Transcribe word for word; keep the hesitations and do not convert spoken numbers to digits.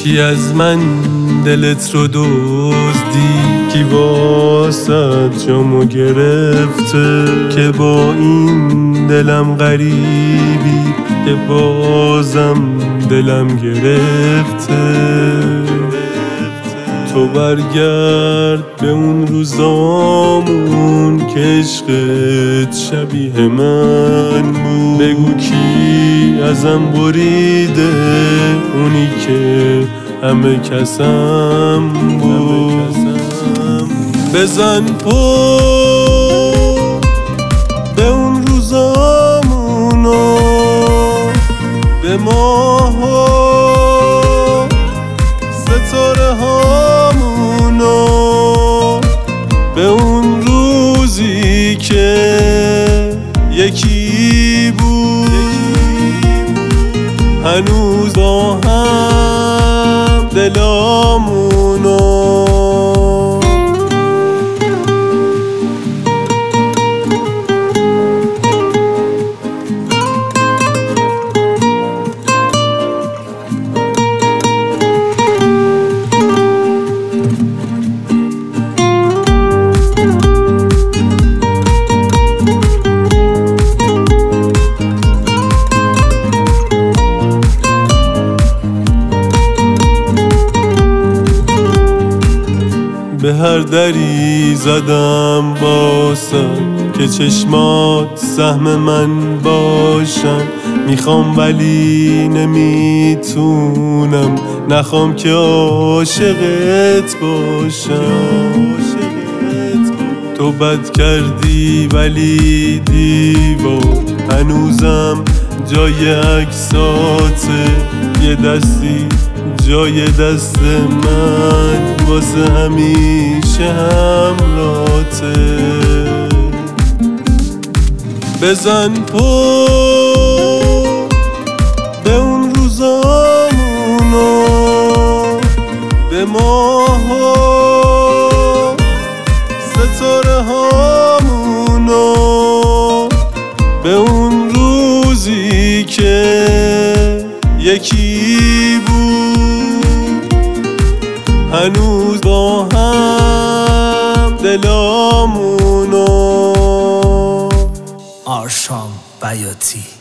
کی از من دلت رو دزدی، کی واسط جامو گرفته که با این دلم غریبی که بازم دلم گرفته. تو برگرد به اون روزامون که عشقت شبیه من بود، بگو کی ازم بریده اونی که همه کسم بود. بزن پا به اون روزامونو، به ماها ستاره هامونو، به اون روزی که یکی بود هنوز با هم دلامونو. به هر دری زدم باسم که چشمات سهم من باشن، میخوام ولی نمیتونم، نخوام که عاشقت باشم. تو بد کردی ولی دیوار هنوزم جای عکساته، یه دستی جای دست من واسه همیشه همراته. بزن پا به اون روزامونو، به ماها ستاره هامونو، به اون روزی که یکی هنوز با هم دلامونو. آرشام بیاتی.